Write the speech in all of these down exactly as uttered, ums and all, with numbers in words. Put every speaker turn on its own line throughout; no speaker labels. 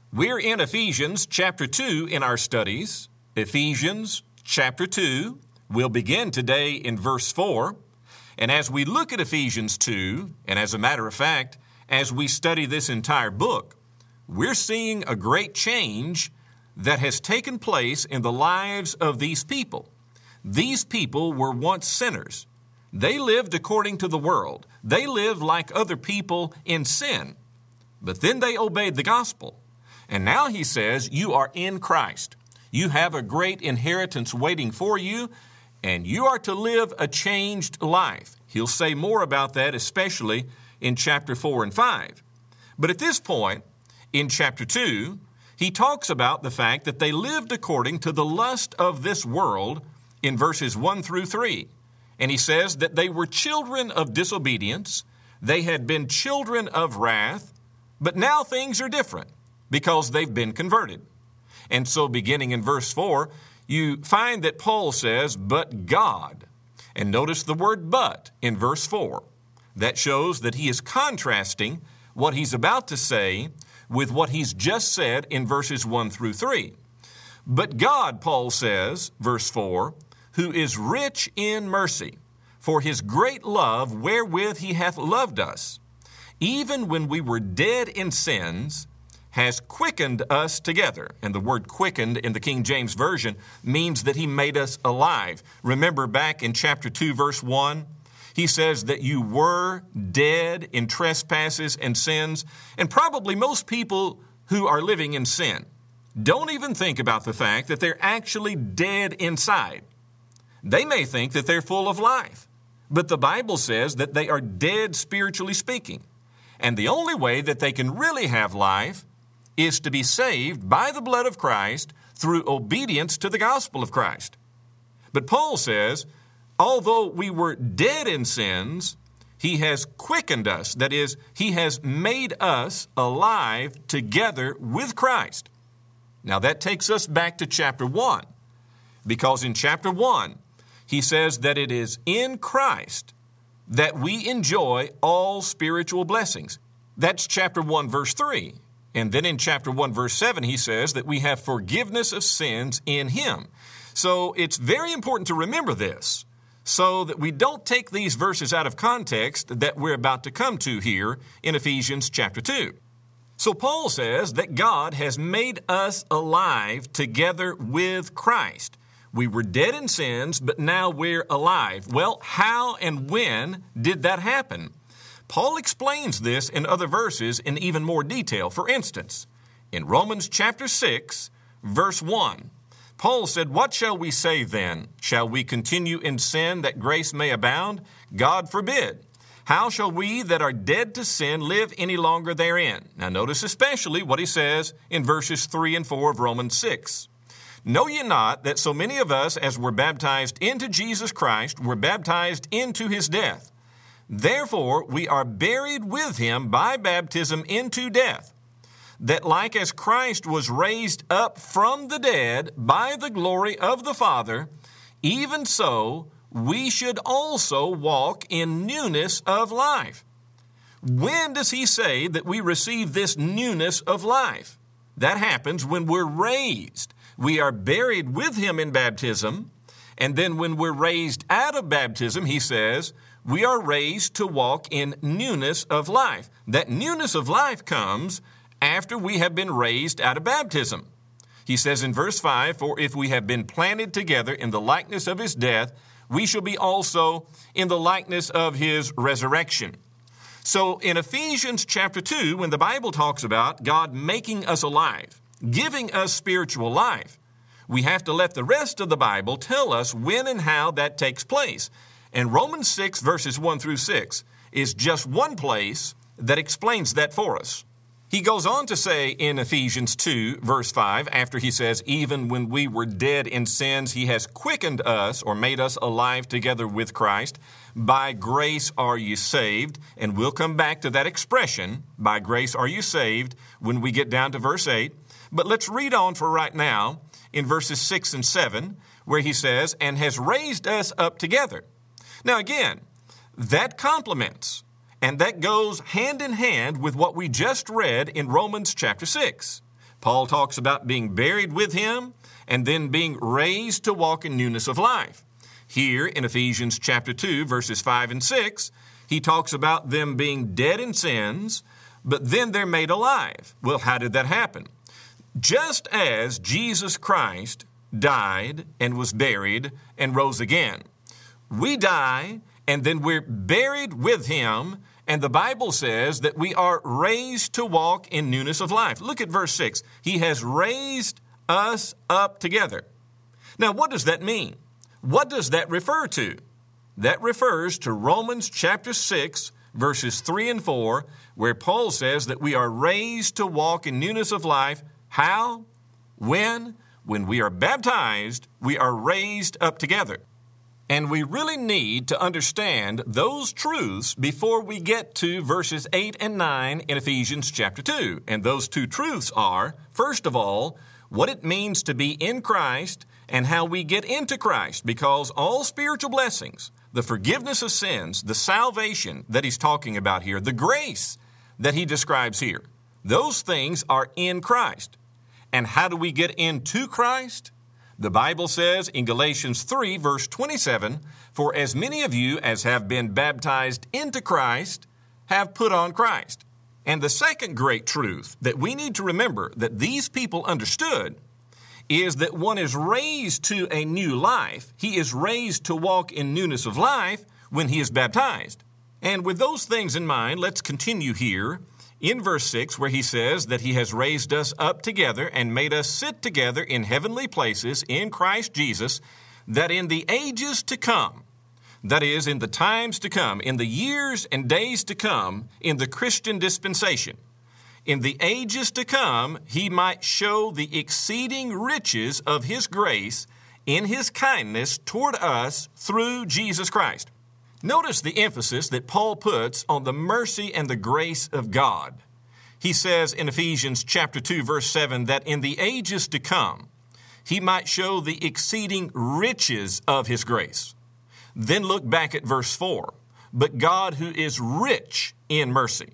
We're in Ephesians chapter two in our studies. Ephesians chapter two. We'll begin today in verse four. And as we look at Ephesians two, and as a matter of fact, as we study this entire book, we're seeing a great change that has taken place in the lives of these people. These people were once sinners. They lived according to the world. They lived like other people in sin. But then they obeyed the gospel. And now he says, you are in Christ. You have a great inheritance waiting for you, and you are to live a changed life. He'll say more about that, especially in chapter four and five. But at this point, in chapter two, he talks about the fact that they lived according to the lust of this world in verses one through three. And he says that they were children of disobedience. They had been children of wrath, but now things are different, because they've been converted. And so beginning in verse four, you find that Paul says, but God. And notice the word but in verse four. That shows that he is contrasting what he's about to say with what he's just said in verses one through three. But God, Paul says, verse four, who is rich in mercy, for his great love wherewith he hath loved us, even when we were dead in sins, has quickened us together. And the word quickened in the King James Version means that he made us alive. Remember back in chapter two, verse one, he says that you were dead in trespasses and sins. And probably most people who are living in sin don't even think about the fact that they're actually dead inside. They may think that they're full of life, but the Bible says that they are dead spiritually speaking. And the only way that they can really have life is to be saved by the blood of Christ through obedience to the gospel of Christ. But Paul says, although we were dead in sins, he has quickened us. That is, he has made us alive together with Christ. Now that takes us back to chapter one, because in chapter one, he says that it is in Christ that we enjoy all spiritual blessings. That's chapter one, verse three. And then in chapter one, verse seven, he says that we have forgiveness of sins in him. So it's very important to remember this, so that we don't take these verses out of context that we're about to come to here in Ephesians chapter two. So Paul says that God has made us alive together with Christ. We were dead in sins, but now we're alive. Well, how and when did that happen? Paul explains this in other verses in even more detail. For instance, in Romans chapter six, verse one, Paul said, what shall we say then? Shall we continue in sin that grace may abound? God forbid. How shall we that are dead to sin live any longer therein? Now notice especially what he says in verses three and four of Romans six. Know ye not that so many of us as were baptized into Jesus Christ were baptized into his death? Therefore we are buried with him by baptism into death, that like as Christ was raised up from the dead by the glory of the Father, even so we should also walk in newness of life. When does he say that we receive this newness of life? That happens when we're raised. We are buried with him in baptism, and then when we're raised out of baptism, he says, we are raised to walk in newness of life. That newness of life comes after we have been raised out of baptism. He says in verse five, for if we have been planted together in the likeness of his death, we shall be also in the likeness of his resurrection. So in Ephesians chapter two, when the Bible talks about God making us alive, giving us spiritual life, we have to let the rest of the Bible tell us when and how that takes place. And Romans six, verses one through six, is just one place that explains that for us. He goes on to say in Ephesians two, verse five, after he says, even when we were dead in sins, he has quickened us or made us alive together with Christ. By grace are you saved. And we'll come back to that expression, by grace are you saved, when we get down to verse eight. But let's read on for right now in verses six and seven, where he says, and has raised us up together. Now again, that complements and that goes hand in hand with what we just read in Romans chapter six. Paul talks about being buried with him and then being raised to walk in newness of life. Here in Ephesians chapter two, verses five and six, he talks about them being dead in sins, but then they're made alive. Well, how did that happen? Just as Jesus Christ died and was buried and rose again, we die and then we're buried with him, and the Bible says that we are raised to walk in newness of life. Look at verse six. He has raised us up together. Now, what does that mean? What does that refer to? That refers to Romans chapter six, verses three and four, where Paul says that we are raised to walk in newness of life. How? When? When we are baptized, we are raised up together. And we really need to understand those truths before we get to verses eight and nine in Ephesians chapter two. And those two truths are, first of all, what it means to be in Christ and how we get into Christ, because all spiritual blessings, the forgiveness of sins, the salvation that he's talking about here, the grace that he describes here, those things are in Christ. And how do we get into Christ? The Bible says in Galatians three, verse twenty-seven, "For as many of you as have been baptized into Christ have put on Christ." And the second great truth that we need to remember that these people understood is that one is raised to a new life. He is raised to walk in newness of life when he is baptized. And with those things in mind, let's continue here in verse six, where he says that he has raised us up together and made us sit together in heavenly places in Christ Jesus, that in the ages to come, that is, in the times to come, in the years and days to come, in the Christian dispensation, in the ages to come, he might show the exceeding riches of his grace in his kindness toward us through Jesus Christ. Notice the emphasis that Paul puts on the mercy and the grace of God. He says in Ephesians chapter two, verse seven, that in the ages to come, he might show the exceeding riches of his grace. Then look back at verse four, "But God who is rich in mercy."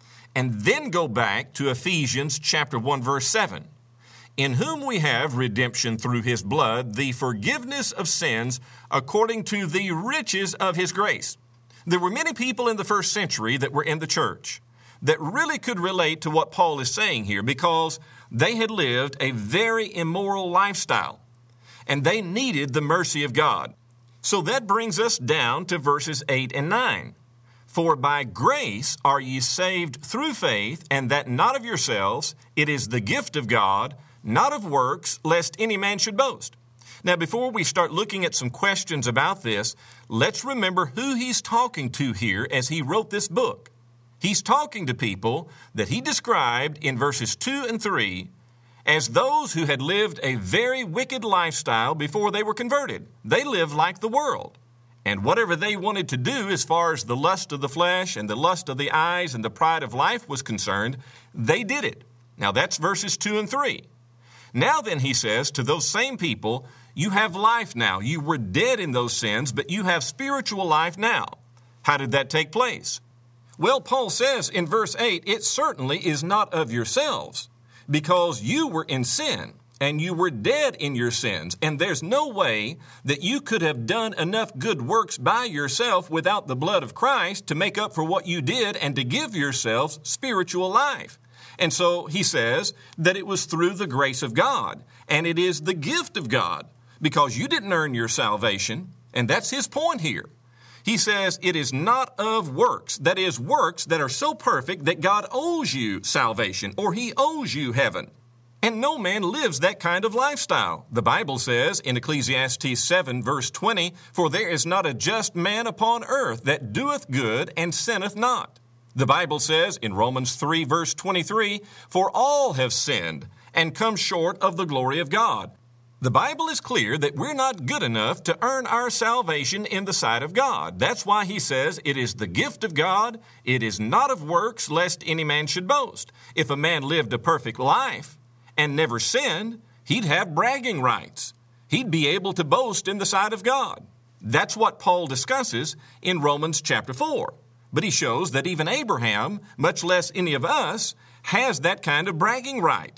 And then go back to Ephesians chapter one, verse seven, "In whom we have redemption through his blood, the forgiveness of sins according to the riches of his grace." There were many people in the first century that were in the church that really could relate to what Paul is saying here, because they had lived a very immoral lifestyle and they needed the mercy of God. So that brings us down to verses eight and nine. "For by grace are ye saved through faith, and that not of yourselves, it is the gift of God, not of works, lest any man should boast." Now, before we start looking at some questions about this, let's remember who he's talking to here as he wrote this book. He's talking to people that he described in verses two and three as those who had lived a very wicked lifestyle before they were converted. They lived like the world. And whatever they wanted to do as far as the lust of the flesh and the lust of the eyes and the pride of life was concerned, they did it. Now, that's verses two and three. Now then, he says to those same people, you have life now. You were dead in those sins, but you have spiritual life now. How did that take place? Well, Paul says in verse eight, it certainly is not of yourselves, because you were in sin, and you were dead in your sins, and there's no way that you could have done enough good works by yourself without the blood of Christ to make up for what you did and to give yourselves spiritual life. And so he says that it was through the grace of God, and it is the gift of God, because you didn't earn your salvation, and that's his point here. He says it is not of works, that is, works that are so perfect that God owes you salvation, or he owes you heaven. And no man lives that kind of lifestyle. The Bible says in Ecclesiastes seven, verse twenty, for there is not a just man upon earth that doeth good and sinneth not. The Bible says in Romans three, verse twenty-three, for all have sinned and come short of the glory of God. The Bible is clear that we're not good enough to earn our salvation in the sight of God. That's why he says it is the gift of God. It is not of works, lest any man should boast. If a man lived a perfect life and never sinned, he'd have bragging rights. He'd be able to boast in the sight of God. That's what Paul discusses in Romans chapter four. But he shows that even Abraham, much less any of us, has that kind of bragging right.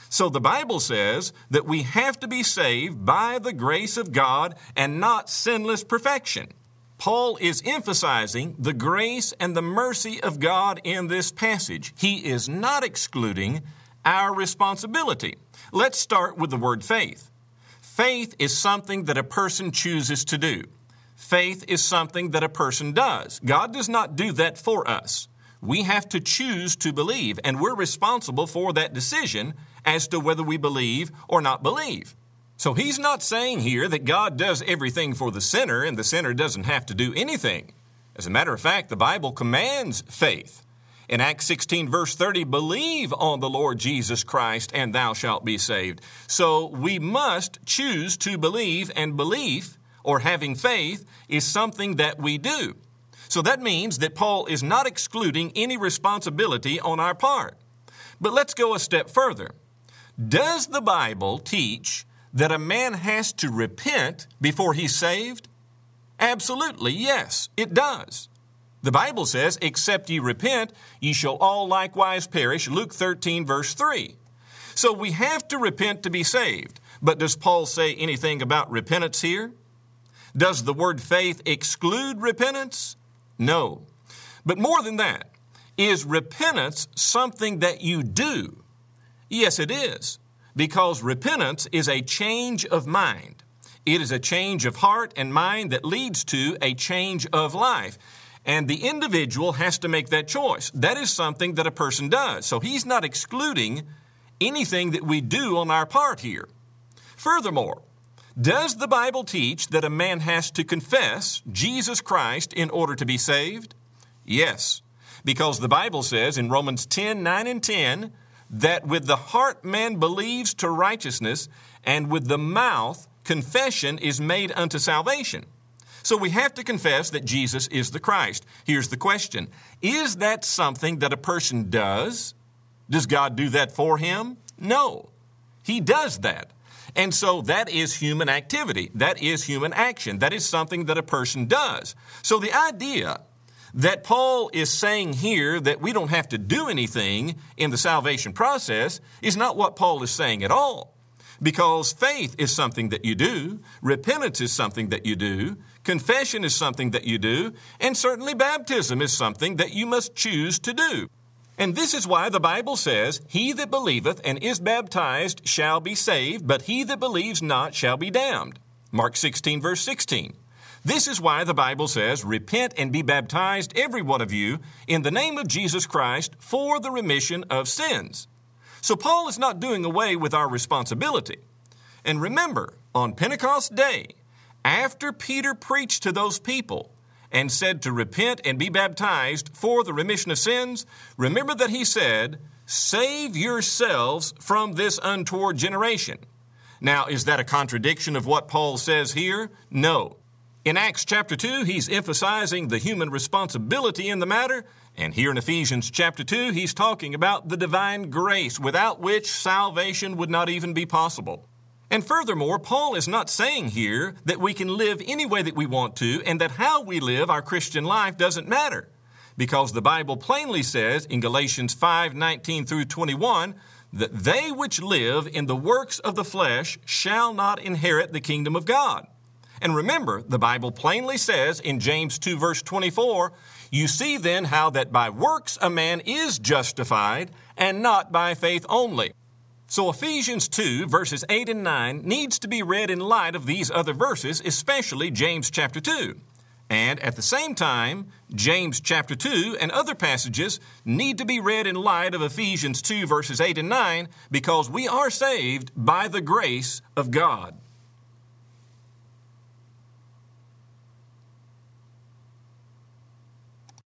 So the Bible says that we have to be saved by the grace of God and not sinless perfection. Paul is emphasizing the grace and the mercy of God in this passage. He is not excluding our responsibility. Let's start with the word faith. Faith is something that a person chooses to do. Faith is something that a person does. God does not do that for us. We have to choose to believe, and we're responsible for that decision as to whether we believe or not believe. So he's not saying here that God does everything for the sinner and the sinner doesn't have to do anything. As a matter of fact, the Bible commands faith. In Acts sixteen, verse thirty, believe on the Lord Jesus Christ and thou shalt be saved. So we must choose to believe, and belief, or having faith, is something that we do. So that means that Paul is not excluding any responsibility on our part. But let's go a step further. Does the Bible teach that a man has to repent before he's saved? Absolutely, yes, it does. The Bible says, except ye repent, ye shall all likewise perish, Luke thirteen, verse three. So we have to repent to be saved. But does Paul say anything about repentance here? Does the word faith exclude repentance? No. But more than that, is repentance something that you do? Yes, it is, because repentance is a change of mind. It is a change of heart and mind that leads to a change of life. And the individual has to make that choice. That is something that a person does. So he's not excluding anything that we do on our part here. Furthermore, does the Bible teach that a man has to confess Jesus Christ in order to be saved? Yes, because the Bible says in Romans ten, nine and ten, that with the heart man believes to righteousness, and with the mouth confession is made unto salvation. So we have to confess that Jesus is the Christ. Here's the question. Is that something that a person does? Does God do that for him? No. He does that. And so that is human activity. That is human action. That is something that a person does. So the idea that Paul is saying here that we don't have to do anything in the salvation process is not what Paul is saying at all. Because faith is something that you do, repentance is something that you do, confession is something that you do, and certainly baptism is something that you must choose to do. And this is why the Bible says, he that believeth and is baptized shall be saved, but he that believes not shall be damned. Mark sixteen, verse sixteen. This is why the Bible says, repent and be baptized, every one of you, in the name of Jesus Christ, for the remission of sins. So Paul is not doing away with our responsibility. And remember, on Pentecost Day, after Peter preached to those people and said to repent and be baptized for the remission of sins, remember that he said, save yourselves from this untoward generation. Now, is that a contradiction of what Paul says here? No. In Acts chapter two, he's emphasizing the human responsibility in the matter. And here in Ephesians chapter two, he's talking about the divine grace without which salvation would not even be possible. And furthermore, Paul is not saying here that we can live any way that we want to and that how we live our Christian life doesn't matter. Because the Bible plainly says in Galatians five, nineteen through twenty-one, that they which live in the works of the flesh shall not inherit the kingdom of God. And remember, the Bible plainly says in James two, verse twenty-four, you see then how that by works a man is justified, and not by faith only. So Ephesians two, verses eight and nine needs to be read in light of these other verses, especially James chapter two. And at the same time, James chapter two and other passages need to be read in light of Ephesians two, verses eight and nine, because we are saved by the grace of God.